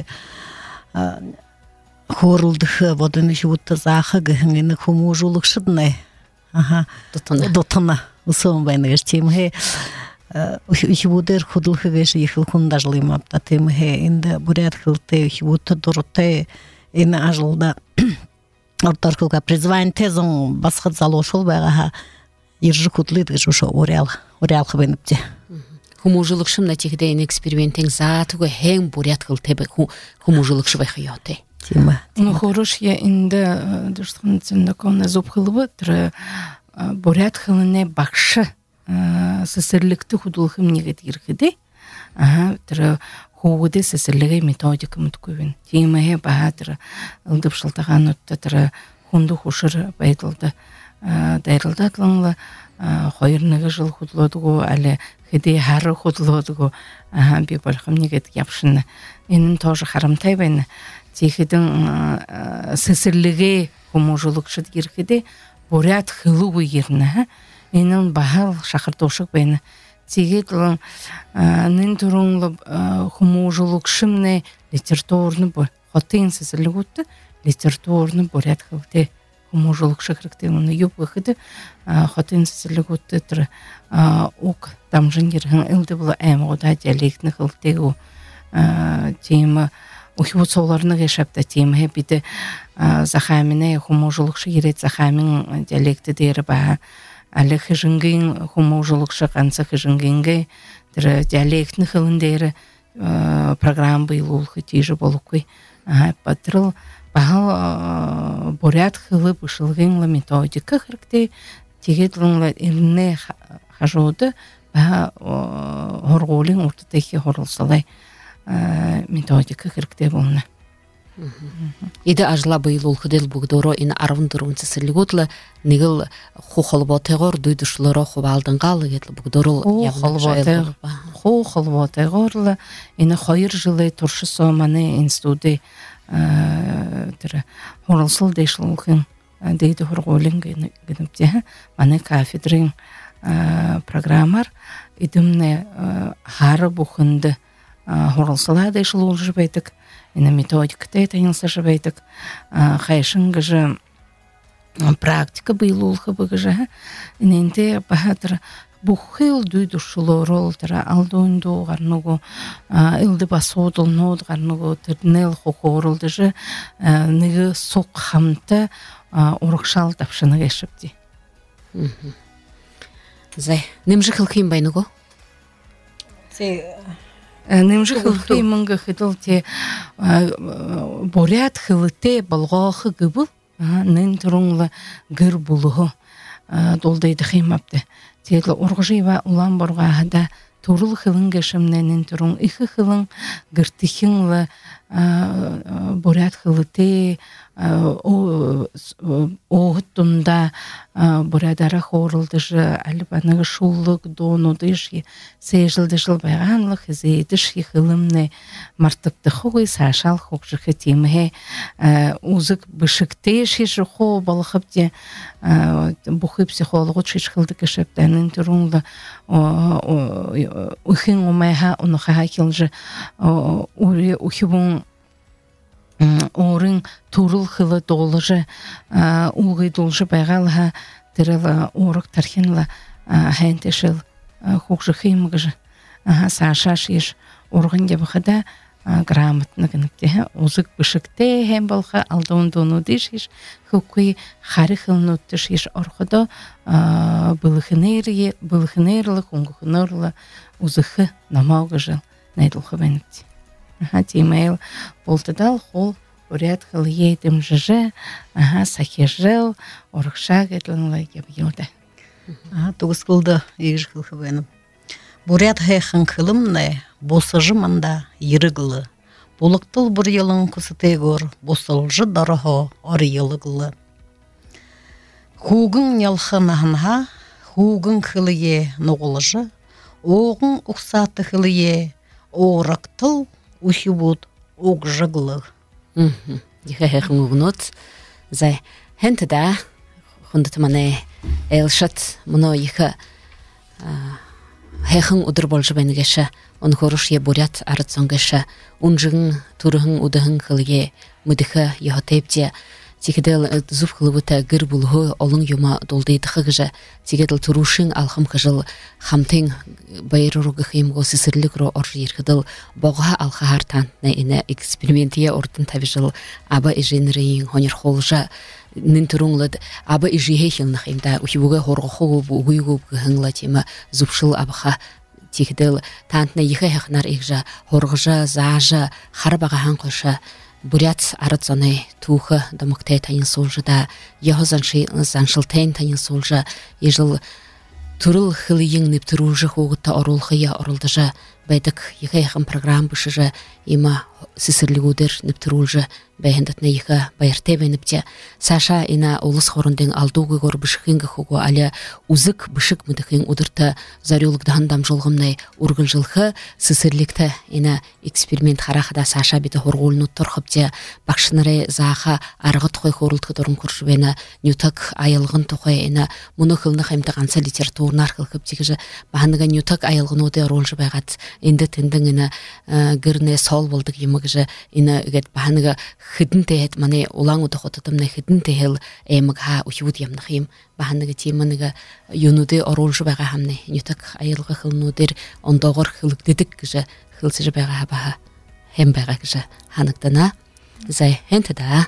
хорылдығы водын үшбудты зақы гыхыңыны хумужулықшыдны дотына ұсуын байны гештемге үшбудыр худылғы геші ехіл хундажлым апта темге инде бурят хылты үшбудты дұрыты ина ажылда ортарқылға призвайн тезон басқыт залошыл байға ержі худлыды жошо урялқы беніпте. Хумужылықшым на тегдейн экспериментен затуға хэң бурят хылты хумужылықшы байқы йоты. Ну хорош я инде дұрстығын цендакона зубхылыбы тұры бурят хылыне бақшы сесерлікті худылғым негет ергіде. Тұры хуғыды сесерлігі методика мұткөвін. Темеге баға тұры ұлдып шылтаған ұтты тұры хунды хушыр байтылды дайрылды атлыңлы қойырнығы жыл худылодығы әлі хиде хары худылодығы бе болғым негет япшыны. Енін тоже харамтай бәйні. Тейхідің сесерлігі хумужылықшыд ергіде бурят хылуы ерні. Енін бағал шақыртошық бәйні. Тегет лын нын тұрыңлы хумужылықшымны литературны бұл. Хотын сесерлігі өтті литературны бурят хылды. Хумужылықшы кірікті мұны юб ғыды хотын сесерлігі өтті тұры оқ дамжын ерген үлді бұл әмғыда диалектні хылдығы темі ұхивыт соларны ғешапта темі біді захаміне хумужылықшы ерет захамин диалекті дері баға әлі хыжынген хумужылықшы қансы хыжынгенге тұры диалектні хылын дері программ бұйыл олқы тежі болуқы батырыл бағал бурят хылы бышылғынлы методика хірікте тегетліңлі ирне хажуды баға хорғолың ортатайхи хорылсалай методика хірікте болны. Иде ажла быйыл улхыдел бугдоро ин арвындырунцы сылготлы нигыл хохолботегор дуйдушлоро ховалдынгалы гетлы бугдоро хохолботегорлы ин хайыр жылы туршы соманы институты тірі хорылсыл дейшілгін дейді хорголин геніпте маны кафедрин программар идімне хары бұхынды хорылсыла дейшіл ол жібайдық ина методика тайынса жібайдық қайшын ғыжы практика бұйлулғы бұғыжы иненде бағадыр Бухил дуйдушуло ролтера алдундо гарнуго илди басодул нод гарнуго тернел хохорулды же ниги сок хамта урукшал тапшыны гешипти. Зай, немжи хылхим байнуго? Немжи хылхим мыңга хидыл те борят хылыте балгахы гыбыл нин туруңла гыр булугу долдайды химапты. Теглі орғжыйва улан борғағыда турыл хылын гешімненін тұрың иқы хылын гіртіхінлі борят хылыте оғыттымда борадара хорылдыжы әліпаныгы шуллық донудыжы сейжілдіжіл байғанлық зейдіші хылымны мартықты хоғый сашал хоқжықы теміге ұзық бішіктеші жықо балықыпте бұқы психологы чыш хылды кішіптәнін тұрыңлы ұхын омайға ұнықаға келжі ұхыбың орын турыл хылы долыжы улгы должы байгалга тырыла орык тархинла хэнтэшил хукжы химгыжы саша шиш оргын дебахада грамотно гыныкте узык бышыкте хэм балха алдондону дишиш хукуй хары хылнутты шиш орходо былыхынерлы хунгухынерлы узыхы намаугыжыл найдылхы бэныкте Тимейл болтыдал хол уряд хыл едім жыжы, сахежел, орықша гетлінлі ебьюда. Туғыз қылды егіж қылғы бәнім. Бурят хэйхын қылымны босыжы манда ерігілі. Болықтыл бір елің күсітегор, босылжы дарахо ор елігілі. Хугын ялхын ағынға, хугын қылые нұғылыжы, оғын ұқсаты қылые, орықтыл ухибут угжыглых. Ихэ-хэхэн угнут. Зай, хэнты да, хундат мане элшат, муно ихэ хэхэн удыр болж бэнгэшэ, он хоруш е бурят арыцон гэшэ, унжын, турын, удahын хылге, мудыхэ яхотепте, тигедел зув хылыбыта гыр булғы олың юма долдейдықы гыжа, тигедел турушын алхым қыжыл хамтын байыруруғы химго сысырлық ро оржы еркіділ боға алхахар тантна ине экспериментия ордын табижыл аба иженрейін хонер холжа нин туруңлад аба ижихе хилнах имда ухибуға хорғы хоғы бұғыйғы бұғыңла тема зубшыл абаха тигедел тантна ехе хахнар игжа хорғыжа зажа харбаға қойша бурят арыцаны тухы дамыктай тайын солжыда, яғы заншылтайын тайын солжа, ежіл турыл хылыйың нептіружы хоғытта орылғыя орылдыжа, байдық ехайқын программ бішіжі, има сісірлігудер нептіружы, бәйіндітні ехі байыртай бәйініпте, саша ина олыс хорындың алдуғы ғор бішікінгі хоғы, аля ұзық бішік мүдікін ұдырты зарелігдіған дамжылғымнай ургын жылғы сісірлікті ина эксперимент харақыда саша беті хорғолыны тұрқыпте, бақшыныры заға арғы тұқай хорылдығы дұрын көршібені нютак айылғын тұқай ина мұны қылны қаймды қанса литературны арқылқып тегіжі бағаныға нютак айылғын оды ролжы байғат енді тіндің ина гірне сол болдық емігіжі ина үгет бағаныға хидин тэхэд мане улаан удахототомна хидин тэхэл эмэг ха ухиуд ямнах юм баханага тиманага юнуде оруулж байгаа хамны нютак аялга хылнуудэр ондогор хылгдэдэг гэж хылсэж байгаа баха хэм байгаа гэж ханагдана зай хэнтэда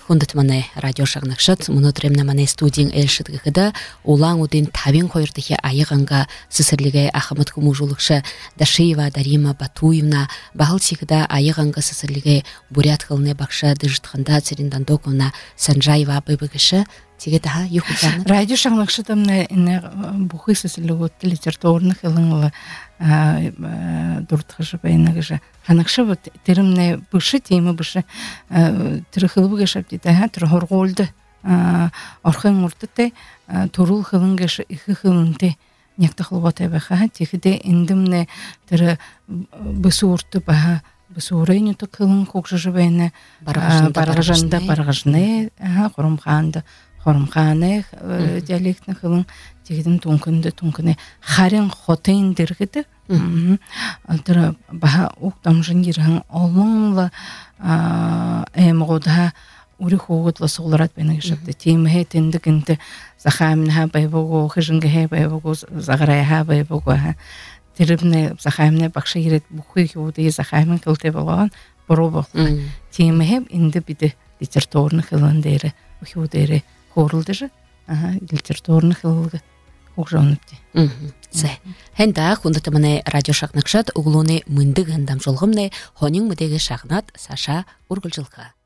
хундат мане радио шагнакшат мунутремна мане студийн элшидгыда улаң удин тавин койрдыхи айыганга сысырлиге Ахмат Кумужулыкша Дашиева Дарима Батуевна Бахалсихда айыганга сысырлиге бурят хылны бакша дыжытханда Церендандоковна Санжаева быбыгышы тиге таха юхутаны. Радио шагнакшатамна ине бухы сысырлыгы литературных ылыңлы дуртхыжы байнагыжы. Ханакшы вот теримне бышы темы бышы тырыхылбы гашап дита тырхорголды орхын уртыты турул хылынгышы ихы хылынты няктахылбата баха тихиде индимне тыры бысы урты баха бысурайны токылын кокжыжы байна баргажанда Хорумханы диалектны хылын тегидин тункыны харин хотын дергиди. Алтыра баха уктамжын ирхан олыңла эмгода ури хугутла согларат бенегишапты. Тимхе тендикинти захамна байбого хижинге байбого заграя байбого терибне захамна бакша ирет бухи худи захамын кылты болгон боробо. Тимхе инде биде литературны хылын дере ухудере хорулдыжы литературны хылыгы окжонупти. Хенда хундата мане радио шагнакшат углуны мындык гандам жолгымны хонин мыдеге шагнат Саша Ургылжылка.